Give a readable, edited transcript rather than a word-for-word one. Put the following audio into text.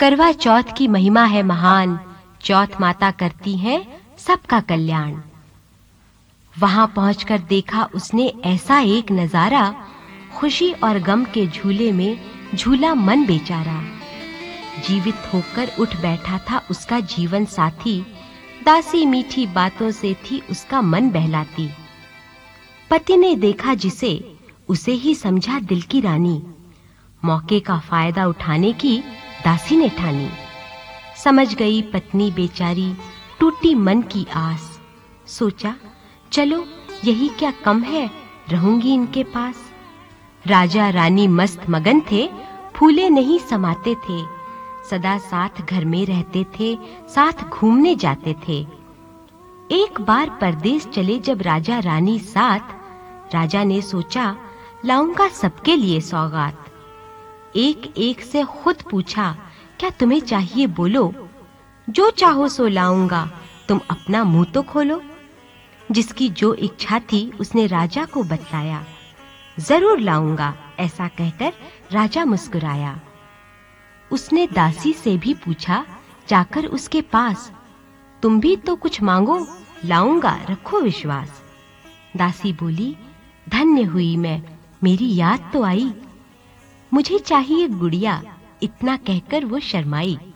करवा चौथ की महिमा है महान, चौथ माता करती है सबका कल्याण। वहां पहुंचकर देखा उसने ऐसा एक नजारा, खुशी और गम के झूले में झूला मन बेचारा। जीवित होकर उठ बैठा था उसका जीवन साथी, दासी मीठी बातों से थी उसका मन बहलाती। पति ने देखा जिसे, उसे ही समझा दिल की रानी, मौके का फायदा उठाने की दासी ने ठानी। समझ गई पत्नी बेचारी, टूटी मन की आस, सोचा चलो यही क्या कम है, रहूंगी इनके पास। राजा रानी मस्त मगन थे, फूले नहीं समाते थे, सदा साथ घर में रहते थे, साथ घूमने जाते थे। एक बार परदेश चले जब राजा रानी साथ, राजा ने सोचा लाऊंगा सबके लिए सौगात। एक एक से खुद पूछा, क्या तुम्हें चाहिए बोलो, जो चाहो सो लाऊंगा, तुम अपना मुंह तो खोलो। जिसकी जो इच्छा थी उसने राजा को बतलाया, जरूर लाऊंगा ऐसा कहकर राजा मुस्कुराया। उसने दासी से भी पूछा जाकर उसके पास, तुम भी तो कुछ मांगो, लाऊंगा रखो विश्वास। दासी बोली, धन्य हुई मैं, मेरी याद तो आई, मुझे चाहिए गुड़िया, इतना कहकर वो शर्माई।